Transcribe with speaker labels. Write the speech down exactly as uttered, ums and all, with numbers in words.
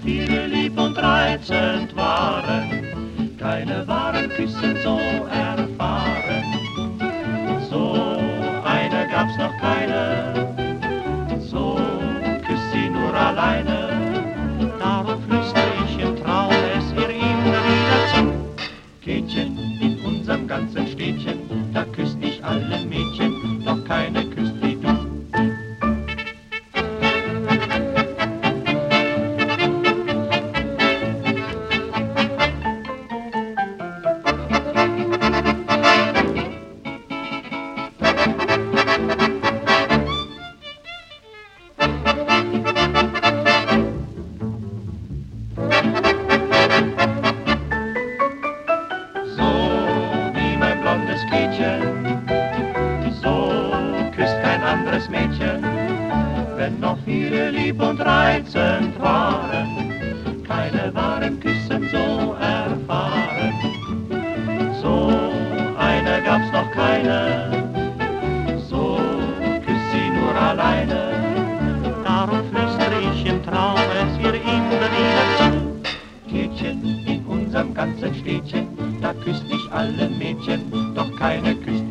Speaker 1: viele lieb und reizend waren, keine waren Küssen so erfahren. So eine gab's noch keine, so küsst sie nur alleine. Darum flüster ich im Traum es ihr immer wieder zu. Kätchen, in unserem ganzen Städtchen, da küsst ich alle Mädchen, doch keine küsst wie du. Kätchen, so küsst kein anderes Mädchen, wenn noch viele lieb und reizend waren, keine waren Küssen so erfahren. So eine gab's noch keine, so küsst sie nur alleine. Darum flüstere ich im Traum es ihr immer wieder zu. Kätchen, in unserem ganzen Städtchen, da küsst ich alle Mädchen, doch keine küsst